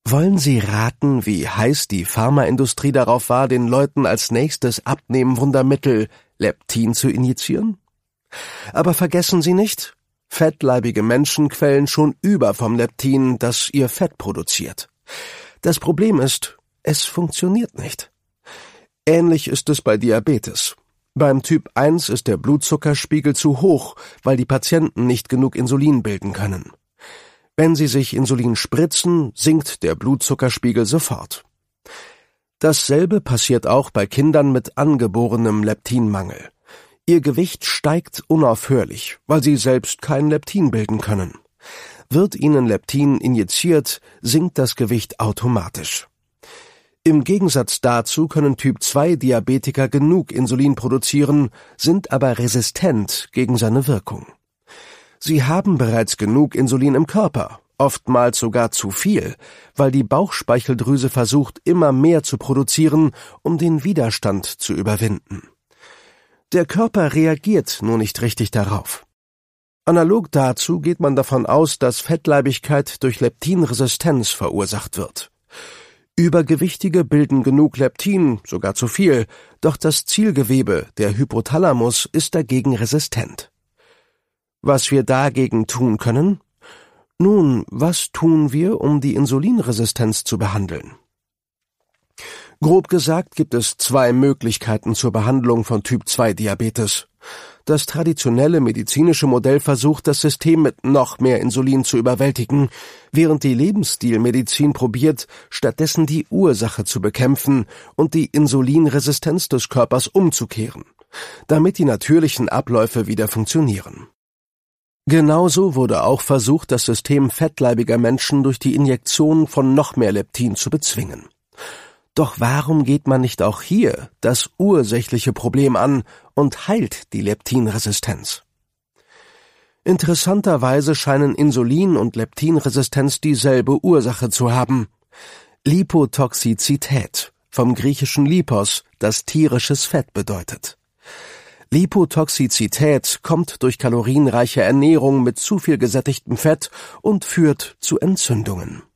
Wollen Sie raten, wie heiß die Pharmaindustrie darauf war, den Leuten als nächstes Abnehmwundermittel Leptin zu injizieren? Aber vergessen Sie nicht, fettleibige Menschen quellen schon über vom Leptin, das ihr Fett produziert. Das Problem ist, es funktioniert nicht. Ähnlich ist es bei Diabetes. Beim Typ 1 ist der Blutzuckerspiegel zu hoch, weil die Patienten nicht genug Insulin bilden können. Wenn sie sich Insulin spritzen, sinkt der Blutzuckerspiegel sofort. Dasselbe passiert auch bei Kindern mit angeborenem Leptinmangel. Ihr Gewicht steigt unaufhörlich, weil sie selbst kein Leptin bilden können. Wird ihnen Leptin injiziert, sinkt das Gewicht automatisch. Im Gegensatz dazu können Typ-2-Diabetiker genug Insulin produzieren, sind aber resistent gegen seine Wirkung. Sie haben bereits genug Insulin im Körper, oftmals sogar zu viel, weil die Bauchspeicheldrüse versucht, immer mehr zu produzieren, um den Widerstand zu überwinden. Der Körper reagiert nur nicht richtig darauf. Analog dazu geht man davon aus, dass Fettleibigkeit durch Leptinresistenz verursacht wird. Übergewichtige bilden genug Leptin, sogar zu viel, doch das Zielgewebe, der Hypothalamus, ist dagegen resistent. Was wir dagegen tun können? Nun, was tun wir, um die Insulinresistenz zu behandeln? Grob gesagt gibt es 2 Möglichkeiten zur Behandlung von Typ-2-Diabetes. Das traditionelle medizinische Modell versucht, das System mit noch mehr Insulin zu überwältigen, während die Lebensstilmedizin probiert, stattdessen die Ursache zu bekämpfen und die Insulinresistenz des Körpers umzukehren, damit die natürlichen Abläufe wieder funktionieren. Genauso wurde auch versucht, das System fettleibiger Menschen durch die Injektion von noch mehr Leptin zu bezwingen. Doch warum geht man nicht auch hier das ursächliche Problem an und heilt die Leptinresistenz? Interessanterweise scheinen Insulin- und Leptinresistenz dieselbe Ursache zu haben: Lipotoxizität, vom griechischen Lipos, das tierisches Fett bedeutet. Lipotoxizität kommt durch kalorienreiche Ernährung mit zu viel gesättigtem Fett und führt zu Entzündungen.